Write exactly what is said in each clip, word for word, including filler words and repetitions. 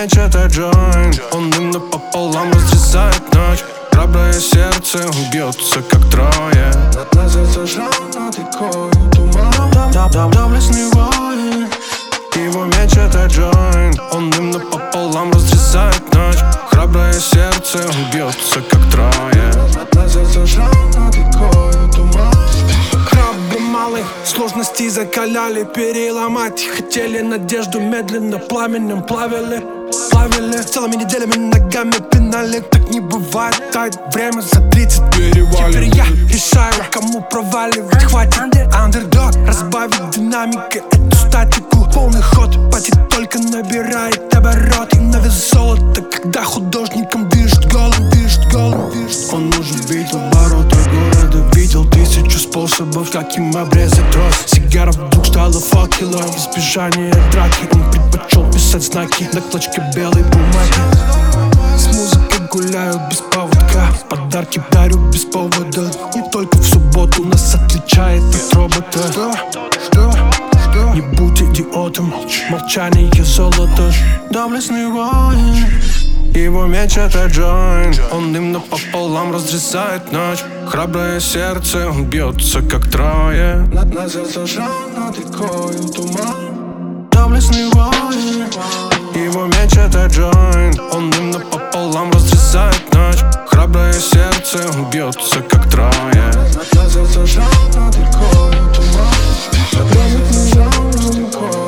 меч — это джойнт, он дым напополам разрезает ночь. Храброе сердце, он бьется как трое. Над нас зажжен над рекой туман, доблестный воин. Его меч — это джойнт, он дым напополам разрезает ночь. Храброе сердце, он бьется как трое. Над нас зажжен над рекой туман. Храбрый малый, сложности закаляли, переломать хотели надежду, медленно пламенем плавили. Плавили целыми неделями, ногами пинали. Так не бывает, тает время за тридцать перевалим. Теперь я решаю, кому проваливать хватит. Андердог, разбавить динамикой эту статику. Полный ход, пати только набирает обороты. На вес золота, когда художником дышит голым, дышит голым, дышит. Он уже видел ворота города, видел тысячу способов, как им обрезать трос. Сигара в двух стала факелом, в избежание драки. Он предпочел писать знаки на клочке белой бумаги. С музыкой гуляю без поводка, подарки дарю без повода. Не только в субботу нас отличает от робота. Что? Что? Что? Не будь идиотом, молчание золото. Доблестный воин. Его меч — это джойнт, он дым напополам разрезает ночь. Храброе сердце, он бьется как трое. Над нас зажжен над рекой туман, доблестный воин. Его меч — это джойнт, он дым напополам разрезает ночь. Храброе сердце, он бьется как трое. Над нас зажжен над рекой туман, доблестный воин.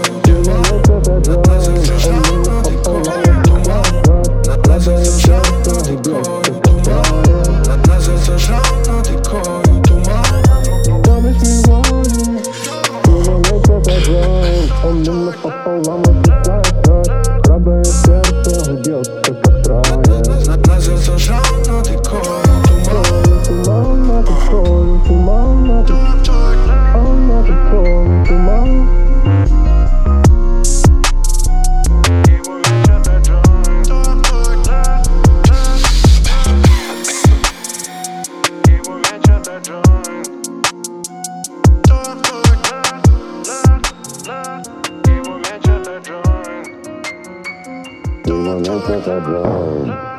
Над нас зажжен над рекой туман. Над нас зажжен над рекой туман. Над нас зажжен над рекой туман. Доблестный воин. Его меч — это джойнт, он дым напополам разрезает ночь. Храброе сердце, он бьется как трое. Над нас зажжен над рекой туман. Туман над рекой, туман над рекой, туман. You know, that's what I